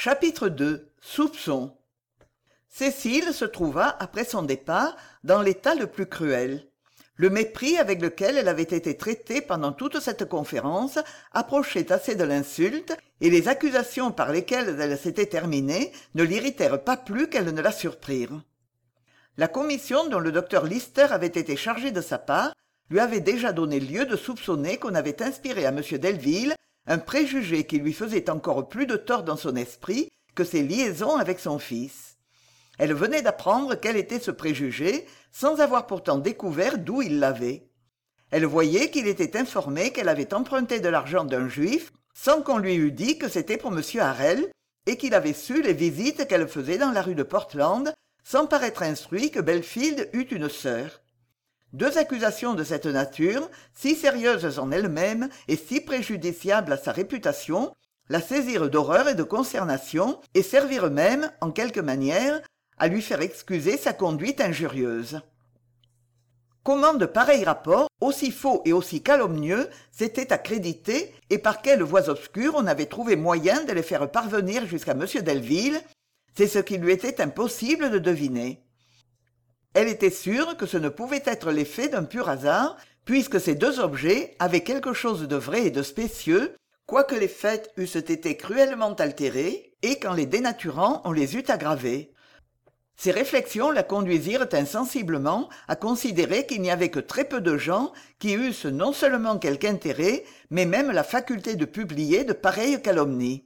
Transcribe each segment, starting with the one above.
Chapitre 2. Soupçons. Cécile se trouva, après son départ, dans l'état le plus cruel. Le mépris avec lequel elle avait été traitée pendant toute cette conférence approchait assez de l'insulte, et les accusations par lesquelles elle s'était terminée ne l'irritèrent pas plus qu'elles ne la surprirent. La commission dont le docteur Lister avait été chargé de sa part lui avait déjà donné lieu de soupçonner qu'on avait inspiré à m Delville un préjugé qui lui faisait encore plus de tort dans son esprit que ses liaisons avec son fils. Elle venait d'apprendre quel était ce préjugé, sans avoir pourtant découvert d'où il l'avait. Elle voyait qu'il était informé qu'elle avait emprunté de l'argent d'un juif, sans qu'on lui eût dit que c'était pour M. Harrel, et qu'il avait su les visites qu'elle faisait dans la rue de Portland, sans paraître instruit que Belfield eût une sœur. Deux accusations de cette nature, si sérieuses en elles-mêmes et si préjudiciables à sa réputation, la saisirent d'horreur et de consternation, et servirent même, en quelque manière, à lui faire excuser sa conduite injurieuse. Comment de pareils rapports, aussi faux et aussi calomnieux, s'étaient accrédités, et par quelles voies obscures on avait trouvé moyen de les faire parvenir jusqu'à m Delville, c'est ce qu'il lui était impossible de deviner. Elle était sûre que ce ne pouvait être l'effet d'un pur hasard, puisque ces deux objets avaient quelque chose de vrai et de spécieux, quoique les faits eussent été cruellement altérés, et qu'en les dénaturant on les eût aggravés. Ces réflexions la conduisirent insensiblement à considérer qu'il n'y avait que très peu de gens qui eussent non seulement quelque intérêt, mais même la faculté de publier de pareilles calomnies.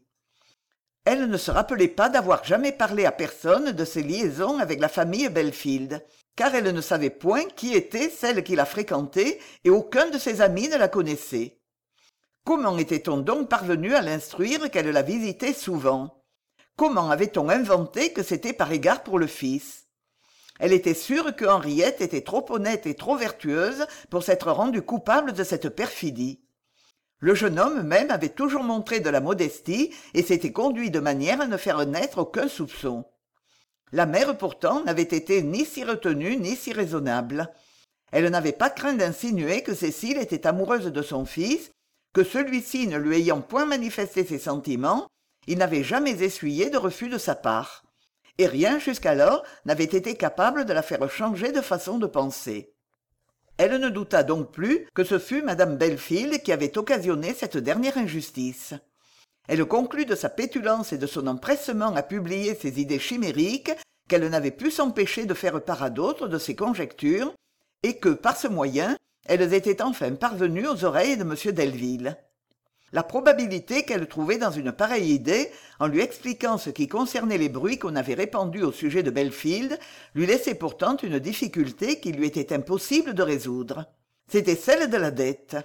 Elle ne se rappelait pas d'avoir jamais parlé à personne de ses liaisons avec la famille Belfield, car elle ne savait point qui était celle qui la fréquentait et aucun de ses amis ne la connaissait. Comment était-on donc parvenu à l'instruire qu'elle la visitait souvent ? Comment avait-on inventé que c'était par égard pour le fils ? Elle était sûre que Henriette était trop honnête et trop vertueuse pour s'être rendue coupable de cette perfidie. Le jeune homme même avait toujours montré de la modestie et s'était conduit de manière à ne faire naître aucun soupçon. La mère pourtant n'avait été ni si retenue ni si raisonnable. Elle n'avait pas craint d'insinuer que Cécile était amoureuse de son fils, que celui-ci ne lui ayant point manifesté ses sentiments, il n'avait jamais essuyé de refus de sa part. Et rien jusqu'alors n'avait été capable de la faire changer de façon de penser. Elle ne douta donc plus que ce fût Madame Belfield qui avait occasionné cette dernière injustice. Elle conclut de sa pétulance et de son empressement à publier ses idées chimériques qu'elle n'avait pu s'empêcher de faire part à d'autres de ses conjectures, et que, par ce moyen, elles étaient enfin parvenues aux oreilles de m Delville. La probabilité qu'elle trouvait dans une pareille idée, en lui expliquant ce qui concernait les bruits qu'on avait répandus au sujet de Belfield, lui laissait pourtant une difficulté qu'il lui était impossible de résoudre. C'était celle de la dette.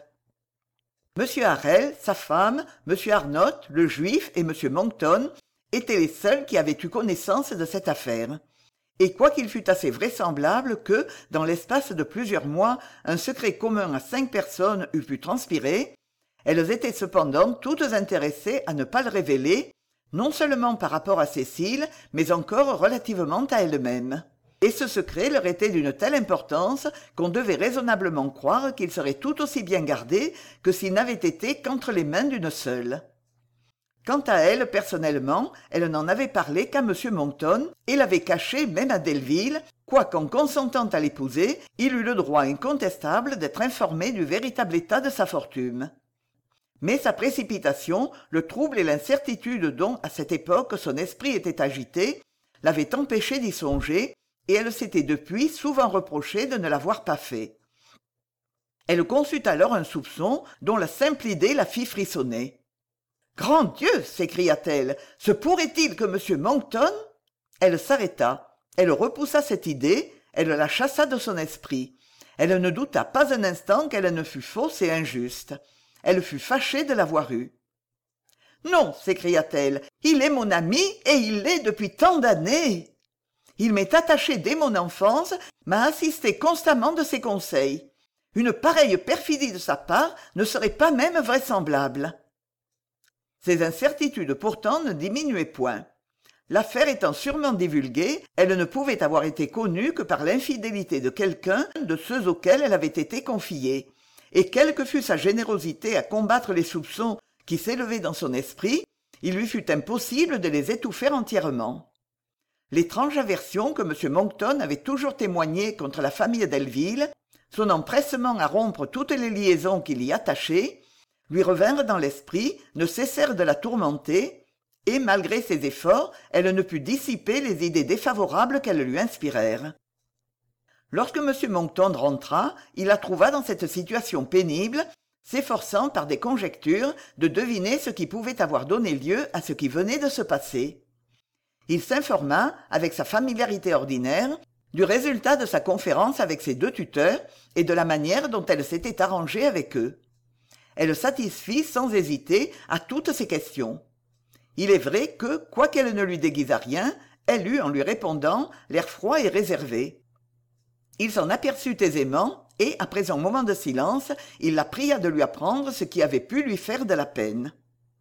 M. Harrel, sa femme, M. Arnott, le juif et M. Monckton étaient les seuls qui avaient eu connaissance de cette affaire. Et quoiqu'il fût assez vraisemblable que, dans l'espace de plusieurs mois, un secret commun à 5 personnes eût pu transpirer, elles étaient cependant toutes intéressées à ne pas le révéler, non seulement par rapport à Cécile, mais encore relativement à elle-même. Et ce secret leur était d'une telle importance qu'on devait raisonnablement croire qu'il serait tout aussi bien gardé que s'il n'avait été qu'entre les mains d'une seule. Quant à elle, personnellement, elle n'en avait parlé qu'à m Monckton et l'avait caché même à Delville, quoiqu'en consentant à l'épouser, il eût le droit incontestable d'être informé du véritable état de sa fortune. Mais sa précipitation, le trouble et l'incertitude dont, à cette époque, son esprit était agité, l'avaient empêchée d'y songer, et elle s'était depuis souvent reproché de ne l'avoir pas fait. Elle conçut alors un soupçon dont la simple idée la fit frissonner. « Grand Dieu !» s'écria-t-elle, « se pourrait-il que M. Monckton ?» Elle s'arrêta, elle repoussa cette idée, elle la chassa de son esprit. Elle ne douta pas un instant qu'elle ne fût fausse et injuste. Elle fut fâchée de l'avoir eue. « Non !» s'écria-t-elle, « il est mon ami et il l'est depuis tant d'années. Il m'est attaché dès mon enfance, m'a assisté constamment de ses conseils. Une pareille perfidie de sa part ne serait pas même vraisemblable. » Ces incertitudes pourtant ne diminuaient point. L'affaire étant sûrement divulguée, elle ne pouvait avoir été connue que par l'infidélité de quelqu'un de ceux auxquels elle avait été confiée. Et quelle que fût sa générosité à combattre les soupçons qui s'élevaient dans son esprit, il lui fut impossible de les étouffer entièrement. L'étrange aversion que M. Monckton avait toujours témoignée contre la famille Delville, son empressement à rompre toutes les liaisons qui l'y attachaient, lui revinrent dans l'esprit, ne cessèrent de la tourmenter, et malgré ses efforts, elle ne put dissiper les idées défavorables qu'elles lui inspirèrent. Lorsque M. Monckton rentra, il la trouva dans cette situation pénible, s'efforçant par des conjectures de deviner ce qui pouvait avoir donné lieu à ce qui venait de se passer. Il s'informa, avec sa familiarité ordinaire, du résultat de sa conférence avec ses 2 tuteurs et de la manière dont elle s'était arrangée avec eux. Elle satisfit sans hésiter à toutes ces questions. Il est vrai que, quoiqu'elle ne lui déguisât rien, elle eut, en lui répondant, l'air froid et réservé. Il s'en aperçut aisément, et, après un moment de silence, il la pria de lui apprendre ce qui avait pu lui faire de la peine.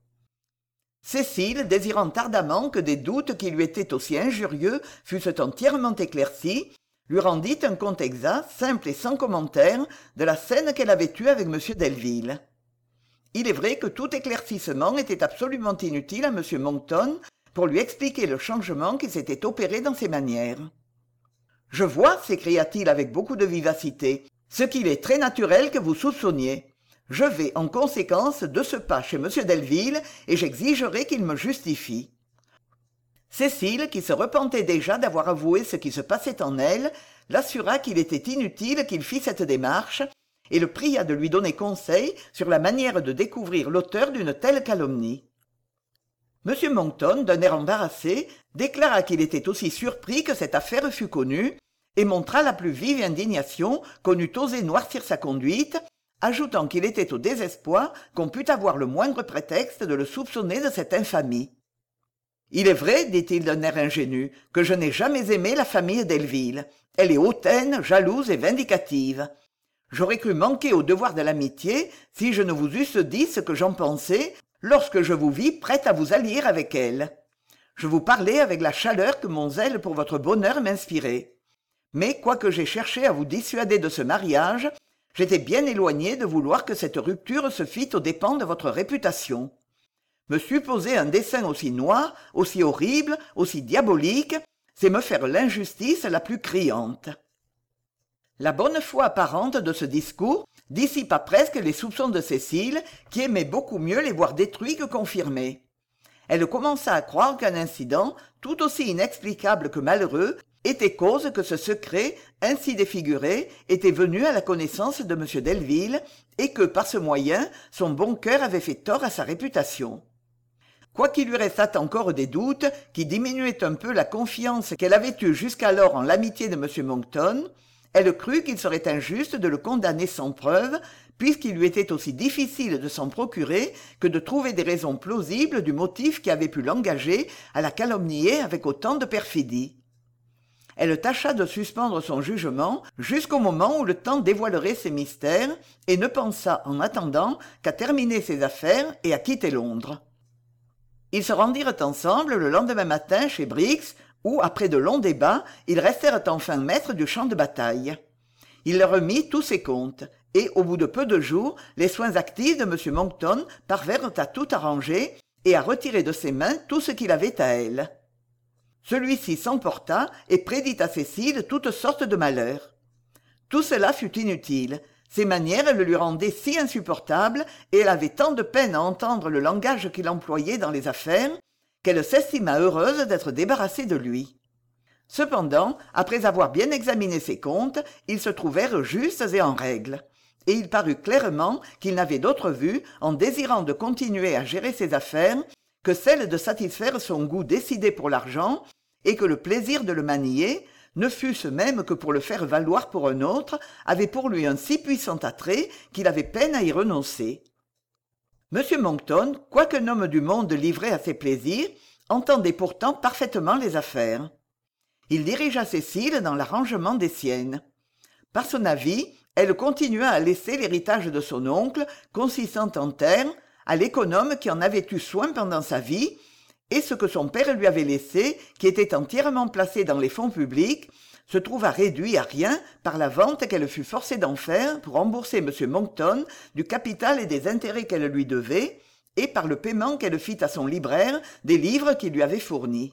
Cécile, désirant ardemment que des doutes qui lui étaient aussi injurieux fussent entièrement éclaircis, lui rendit un compte exact, simple et sans commentaire, de la scène qu'elle avait eue avec M. Delville. Il est vrai que tout éclaircissement était absolument inutile à M. Monckton pour lui expliquer le changement qui s'était opéré dans ses manières. « Je vois, s'écria-t-il avec beaucoup de vivacité, ce qu'il est très naturel que vous soupçonniez. Je vais, en conséquence, de ce pas chez M. Delville et j'exigerai qu'il me justifie. » Cécile, qui se repentait déjà d'avoir avoué ce qui se passait en elle, l'assura qu'il était inutile qu'il fît cette démarche et le pria de lui donner conseil sur la manière de découvrir l'auteur d'une telle calomnie. M. Monckton, d'un air embarrassé, déclara qu'il était aussi surpris que cette affaire fût connue et montra la plus vive indignation qu'on eût osé noircir sa conduite, ajoutant qu'il était au désespoir qu'on pût avoir le moindre prétexte de le soupçonner de cette infamie. « Il est vrai, dit-il d'un air ingénu, que je n'ai jamais aimé la famille Delville. Elle est hautaine, jalouse et vindicative. J'aurais cru manquer au devoir de l'amitié si je ne vous eusse dit ce que j'en pensais lorsque je vous vis prête à vous allier avec elle. Je vous parlais avec la chaleur que mon zèle pour votre bonheur m'inspirait. Mais quoique j'aie cherché à vous dissuader de ce mariage, j'étais bien éloigné de vouloir que cette rupture se fît aux dépens de votre réputation. Me supposer un dessein aussi noir, aussi horrible, aussi diabolique, c'est me faire l'injustice la plus criante. » La bonne foi apparente de ce discours dissipa presque les soupçons de Cécile, qui aimait beaucoup mieux les voir détruits que confirmés. Elle commença à croire qu'un incident, tout aussi inexplicable que malheureux, était cause que ce secret, ainsi défiguré, était venu à la connaissance de M. Delville, et que, par ce moyen, son bon cœur avait fait tort à sa réputation. Quoiqu'il lui restât encore des doutes qui diminuaient un peu la confiance qu'elle avait eue jusqu'alors en l'amitié de M. Monckton, elle crut qu'il serait injuste de le condamner sans preuve, puisqu'il lui était aussi difficile de s'en procurer que de trouver des raisons plausibles du motif qui avait pu l'engager à la calomnier avec autant de perfidie. Elle tâcha de suspendre son jugement jusqu'au moment où le temps dévoilerait ses mystères et ne pensa, en attendant, qu'à terminer ses affaires et à quitter Londres. Ils se rendirent ensemble le lendemain matin chez Briggs, où, après de longs débats, ils restèrent enfin maîtres du champ de bataille. Il leur remit tous ses comptes, et, au bout de peu de jours, les soins actifs de M. Monckton parvinrent à tout arranger et à retirer de ses mains tout ce qu'il avait à elle. Celui-ci s'emporta et prédit à Cécile toutes sortes de malheurs. Tout cela fut inutile. Ses manières le lui rendaient si insupportable, et elle avait tant de peine à entendre le langage qu'il employait dans les affaires, qu'elle s'estima heureuse d'être débarrassée de lui. Cependant, après avoir bien examiné ses comptes, ils se trouvèrent justes et en règle, et il parut clairement qu'il n'avait d'autre vue, en désirant de continuer à gérer ses affaires, que celle de satisfaire son goût décidé pour l'argent, et que le plaisir de le manier, ne fût-ce même que pour le faire valoir pour un autre, avait pour lui un si puissant attrait qu'il avait peine à y renoncer. M. Monckton, quoiqu'un homme du monde livré à ses plaisirs, entendait pourtant parfaitement les affaires. Il dirigea Cécile dans l'arrangement des siennes. Par son avis, elle continua à laisser l'héritage de son oncle, consistant en terres, à l'économe qui en avait eu soin pendant sa vie, et ce que son père lui avait laissé, qui était entièrement placé dans les fonds publics, se trouva réduit à rien par la vente qu'elle fut forcée d'en faire pour rembourser M. Monckton du capital et des intérêts qu'elle lui devait, et par le paiement qu'elle fit à son libraire des livres qu'il lui avait fournis.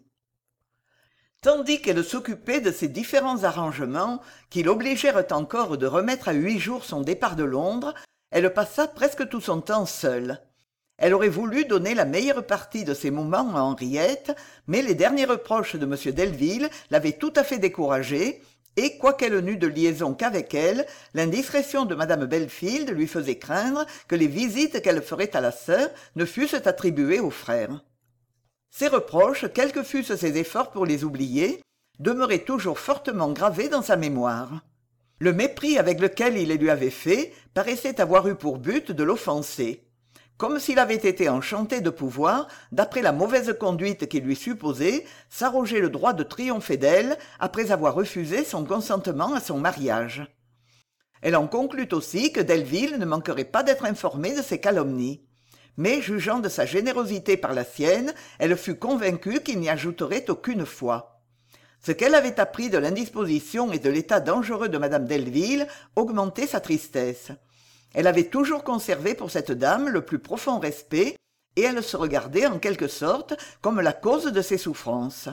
Tandis qu'elle s'occupait de ces différents arrangements qui l'obligèrent encore de remettre à 8 jours son départ de Londres, elle passa presque tout son temps seule. Elle aurait voulu donner la meilleure partie de ses moments à Henriette, mais les derniers reproches de M. Delville l'avaient tout à fait découragée, et quoiqu'elle n'eût de liaison qu'avec elle, l'indiscrétion de Mme Belfield lui faisait craindre que les visites qu'elle ferait à la sœur ne fussent attribuées au frère. Ces reproches, quels que fussent ses efforts pour les oublier, demeuraient toujours fortement gravés dans sa mémoire. Le mépris avec lequel il les lui avait fait paraissait avoir eu pour but de l'offenser, comme s'il avait été enchanté de pouvoir, d'après la mauvaise conduite qu'il lui supposait, s'arroger le droit de triompher d'elle après avoir refusé son consentement à son mariage. Elle en conclut aussi que Delville ne manquerait pas d'être informé de ces calomnies. Mais, jugeant de sa générosité par la sienne, elle fut convaincue qu'il n'y ajouterait aucune foi. Ce qu'elle avait appris de l'indisposition et de l'état dangereux de Mme Delville augmentait sa tristesse. Elle avait toujours conservé pour cette dame le plus profond respect, et elle se regardait en quelque sorte comme la cause de ses souffrances.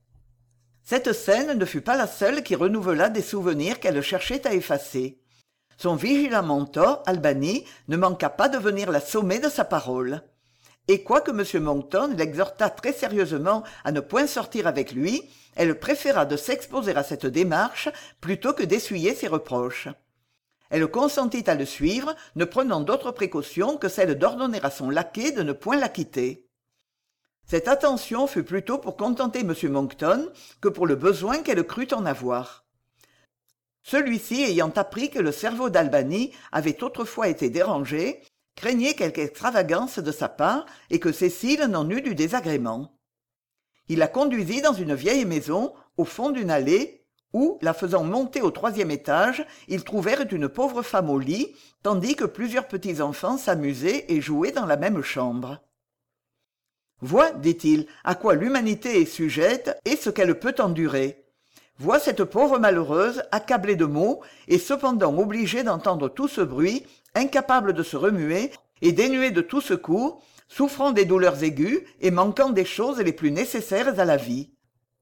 Cette scène ne fut pas la seule qui renouvela des souvenirs qu'elle cherchait à effacer. Son vigilant mentor, Albany, ne manqua pas de venir la sommer de sa parole. Et quoique M. Monckton l'exhortât très sérieusement à ne point sortir avec lui, elle préféra de s'exposer à cette démarche plutôt que d'essuyer ses reproches. Elle consentit à le suivre, ne prenant d'autre précaution que celle d'ordonner à son laquais de ne point la quitter. Cette attention fut plutôt pour contenter M. Monckton que pour le besoin qu'elle crut en avoir. Celui-ci, ayant appris que le cerveau d'Albany avait autrefois été dérangé, craignait quelque extravagance de sa part et que Cécile n'en eût du désagrément. Il la conduisit dans une vieille maison, au fond d'une allée, où, la faisant monter au 3e étage, ils trouvèrent une pauvre femme au lit, tandis que plusieurs petits-enfants s'amusaient et jouaient dans la même chambre. « Vois, dit-il, à quoi l'humanité est sujette et ce qu'elle peut endurer. Vois cette pauvre malheureuse, accablée de maux, et cependant obligée d'entendre tout ce bruit, incapable de se remuer et dénuée de tout secours, souffrant des douleurs aiguës et manquant des choses les plus nécessaires à la vie. »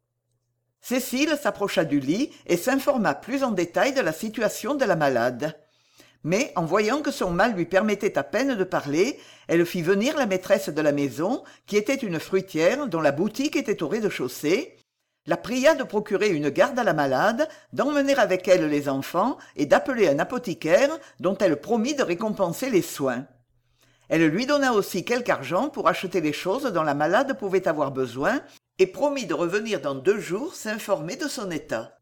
Cécile s'approcha du lit et s'informa plus en détail de la situation de la malade. Mais, en voyant que son mal lui permettait à peine de parler, elle fit venir la maîtresse de la maison, qui était une fruitière dont la boutique était au rez-de-chaussée, la pria de procurer une garde à la malade, d'emmener avec elle les enfants et d'appeler un apothicaire dont elle promit de récompenser les soins. Elle lui donna aussi quelque argent pour acheter les choses dont la malade pouvait avoir besoin et promit de revenir dans 2 jours s'informer de son état.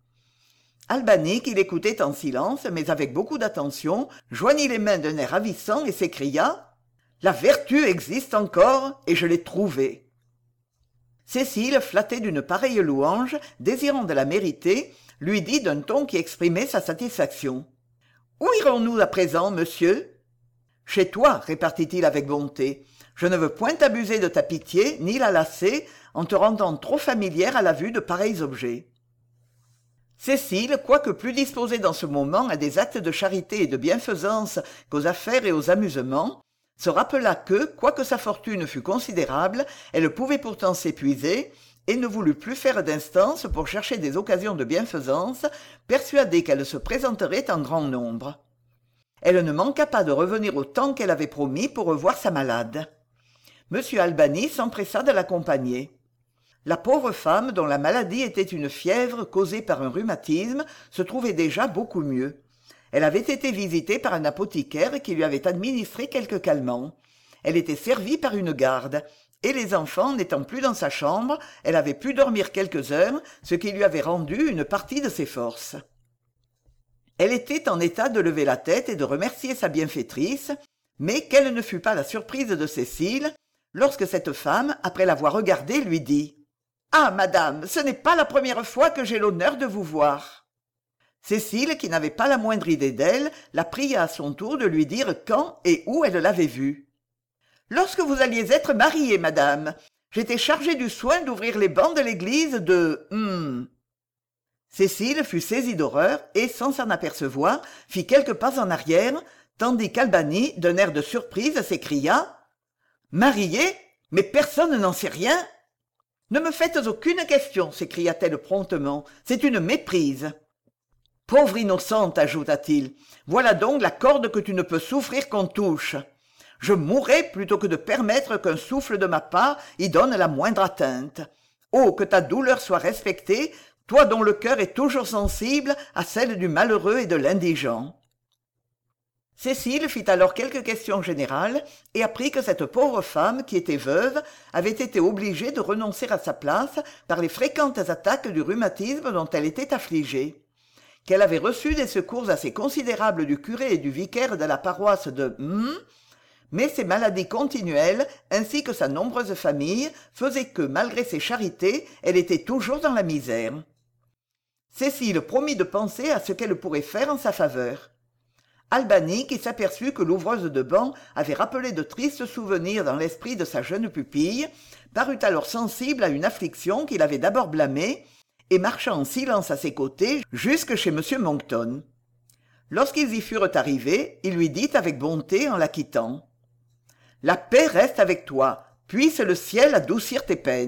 Albany, qui l'écoutait en silence, mais avec beaucoup d'attention, joignit les mains d'un air ravissant et s'écria « La vertu existe encore, et je l'ai trouvée !» Cécile, flattée d'une pareille louange, désirant de la mériter, lui dit d'un ton qui exprimait sa satisfaction. « Où irons-nous à présent, monsieur ?»« Chez toi, répartit-il avec bonté. Je ne veux point abuser de ta pitié, ni la lasser, en te rendant trop familière à la vue de pareils objets. » Cécile, quoique plus disposée dans ce moment à des actes de charité et de bienfaisance qu'aux affaires et aux amusements, se rappela que, quoique sa fortune fût considérable, elle pouvait pourtant s'épuiser, et ne voulut plus faire d'instance pour chercher des occasions de bienfaisance, persuadée qu'elles se présenteraient en grand nombre. Elle ne manqua pas de revenir au temps qu'elle avait promis pour revoir sa malade. M. Albany s'empressa de l'accompagner. La pauvre femme, dont la maladie était une fièvre causée par un rhumatisme, se trouvait déjà beaucoup mieux. Elle avait été visitée par un apothicaire qui lui avait administré quelques calmants. Elle était servie par une garde, et les enfants n'étant plus dans sa chambre, elle avait pu dormir quelques heures, ce qui lui avait rendu une partie de ses forces. Elle était en état de lever la tête et de remercier sa bienfaitrice, mais quelle ne fut pas la surprise de Cécile, lorsque cette femme, après l'avoir regardée, lui dit « Ah, madame, ce n'est pas la première fois que j'ai l'honneur de vous voir. » Cécile, qui n'avait pas la moindre idée d'elle, la pria à son tour de lui dire quand et où elle l'avait vue. « Lorsque vous alliez être mariée, madame, j'étais chargée du soin d'ouvrir les bancs de l'église de... Cécile fut saisie d'horreur et, sans s'en apercevoir, fit quelques pas en arrière, tandis qu'Albany, d'un air de surprise, s'écria Mariée? Mais personne n'en sait rien. Ne me faites aucune question, s'écria-t-elle promptement. C'est une méprise. Pauvre innocente, ajouta-t-il, voilà donc la corde que tu ne peux souffrir qu'on touche. Je mourrai plutôt que de permettre qu'un souffle de ma part y donne la moindre atteinte. Oh, que ta douleur soit respectée, toi dont le cœur est toujours sensible à celle du malheureux et de l'indigent. Cécile fit alors quelques questions générales et apprit que cette pauvre femme, qui était veuve, avait été obligée de renoncer à sa place par les fréquentes attaques du rhumatisme dont elle était affligée, qu'elle avait reçu des secours assez considérables du curé et du vicaire de la paroisse de mais ces maladies continuelles, ainsi que sa nombreuse famille, faisaient que, malgré ses charités, elle était toujours dans la misère. Cécile promit de penser à ce qu'elle pourrait faire en sa faveur. Albany, qui s'aperçut que l'ouvreuse de bancs avait rappelé de tristes souvenirs dans l'esprit de sa jeune pupille, parut alors sensible à une affliction qu'il avait d'abord blâmée, et marcha en silence à ses côtés jusque chez M. Monckton. Lorsqu'ils y furent arrivés, il lui dit avec bonté en la quittant : « La paix reste avec toi, puisse le ciel adoucir tes peines. »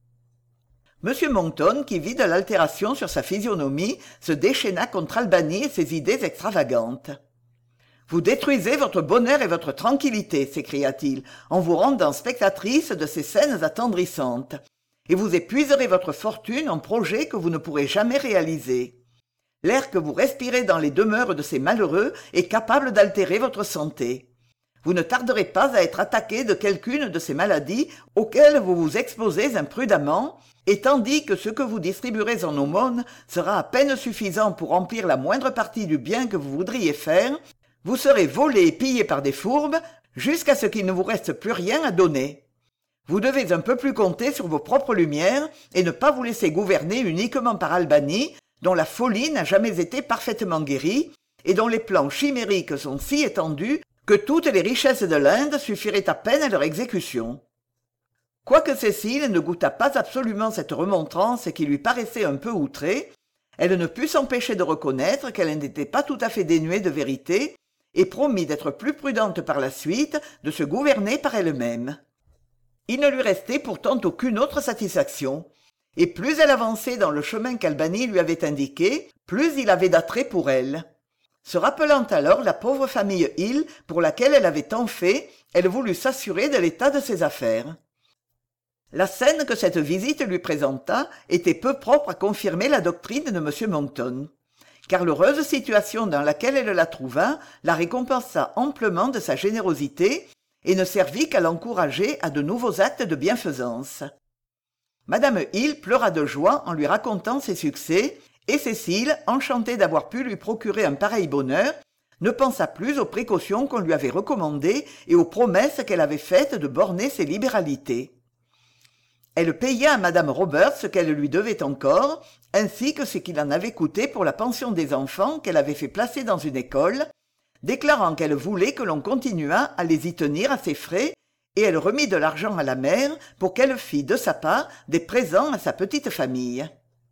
M. Monckton, qui vit de l'altération sur sa physionomie, se déchaîna contre Albany et ses idées extravagantes. « Vous détruisez votre bonheur et votre tranquillité, s'écria-t-il, en vous rendant spectatrice de ces scènes attendrissantes, et vous épuiserez votre fortune en projets que vous ne pourrez jamais réaliser. L'air que vous respirez dans les demeures de ces malheureux est capable d'altérer votre santé. Vous ne tarderez pas à être attaqué de quelqu'une de ces maladies auxquelles vous vous exposez imprudemment, et tandis que ce que vous distribuerez en aumône sera à peine suffisant pour remplir la moindre partie du bien que vous voudriez faire, vous serez volé et pillé par des fourbes jusqu'à ce qu'il ne vous reste plus rien à donner. Vous devez un peu plus compter sur vos propres lumières et ne pas vous laisser gouverner uniquement par Albany, dont la folie n'a jamais été parfaitement guérie, et dont les plans chimériques sont si étendus que toutes les richesses de l'Inde suffiraient à peine à leur exécution. » Quoique Cécile ne goûtât pas absolument cette remontrance qui lui paraissait un peu outrée, elle ne put s'empêcher de reconnaître qu'elle n'était pas tout à fait dénuée de vérité, et promit d'être plus prudente par la suite, de se gouverner par elle-même. Il ne lui restait pourtant aucune autre satisfaction, et plus elle avançait dans le chemin qu'Albany lui avait indiqué, plus il avait d'attrait pour elle. Se rappelant alors la pauvre famille Hill pour laquelle elle avait tant fait, elle voulut s'assurer de l'état de ses affaires. La scène que cette visite lui présenta était peu propre à confirmer la doctrine de M. Monckton, car l'heureuse situation dans laquelle elle la trouva la récompensa amplement de sa générosité et ne servit qu'à l'encourager à de nouveaux actes de bienfaisance. Madame Hill pleura de joie en lui racontant ses succès, et Cécile, enchantée d'avoir pu lui procurer un pareil bonheur, ne pensa plus aux précautions qu'on lui avait recommandées et aux promesses qu'elle avait faites de borner ses libéralités. Elle paya à madame Roberts ce qu'elle lui devait encore, ainsi que ce qu'il en avait coûté pour la pension des enfants qu'elle avait fait placer dans une école, déclarant qu'elle voulait que l'on continuât à les y tenir à ses frais, et elle remit de l'argent à la mère pour qu'elle fît de sa part des présents à sa petite famille.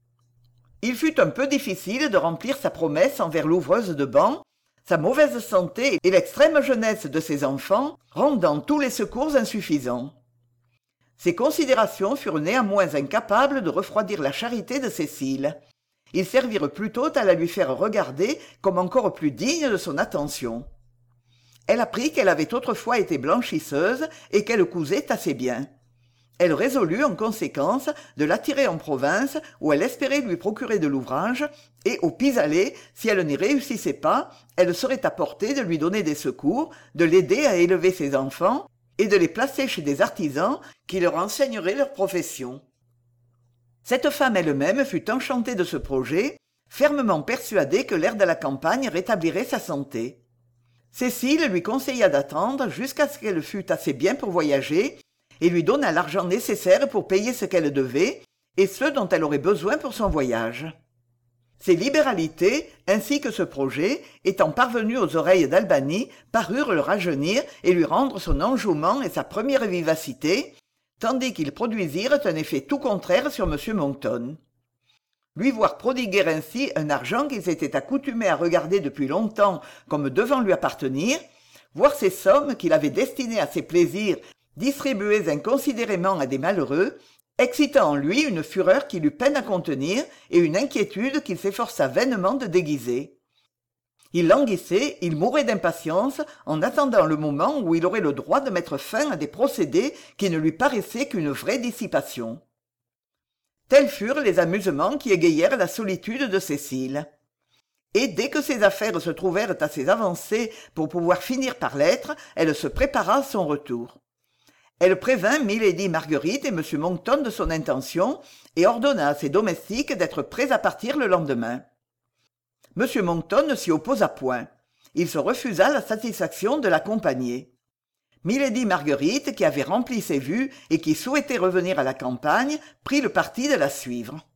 Il fut un peu difficile de remplir sa promesse envers l'ouvreuse de bancs, sa mauvaise santé et l'extrême jeunesse de ses enfants rendant tous les secours insuffisants. Ces considérations furent néanmoins incapables de refroidir la charité de Cécile. Ils servirent plutôt à la lui faire regarder comme encore plus digne de son attention. Elle apprit qu'elle avait autrefois été blanchisseuse et qu'elle cousait assez bien. Elle résolut en conséquence de l'attirer en province où elle espérait lui procurer de l'ouvrage, et au pis-aller, si elle n'y réussissait pas, elle serait à portée de lui donner des secours, de l'aider à élever ses enfants, et de les placer chez des artisans qui leur enseigneraient leur profession. Cette femme elle-même fut enchantée de ce projet, fermement persuadée que l'air de la campagne rétablirait sa santé. Cécile lui conseilla d'attendre jusqu'à ce qu'elle fût assez bien pour voyager, et lui donna l'argent nécessaire pour payer ce qu'elle devait, et ce dont elle aurait besoin pour son voyage. Ces libéralités, ainsi que ce projet, étant parvenus aux oreilles d'Albany, parurent le rajeunir et lui rendre son enjouement et sa première vivacité, tandis qu'ils produisirent un effet tout contraire sur M. Monckton. Lui voir prodiguer ainsi un argent qu'il s'était accoutumé à regarder depuis longtemps comme devant lui appartenir, voir ces sommes qu'il avait destinées à ses plaisirs distribuées inconsidérément à des malheureux, excitant en lui une fureur qu'il eut peine à contenir et une inquiétude qu'il s'efforça vainement de déguiser. Il languissait, il mourait d'impatience en attendant le moment où il aurait le droit de mettre fin à des procédés qui ne lui paraissaient qu'une vraie dissipation. Tels furent les amusements qui égayèrent la solitude de Cécile. Et dès que ses affaires se trouvèrent assez avancées pour pouvoir finir par l'être, elle se prépara à son retour. Elle prévint milady Marguerite et M. Monckton de son intention et ordonna à ses domestiques d'être prêts à partir le lendemain. M. Monckton ne s'y opposa point. Il se refusa la satisfaction de l'accompagner. Milady Marguerite, qui avait rempli ses vues et qui souhaitait revenir à la campagne, prit le parti de la suivre.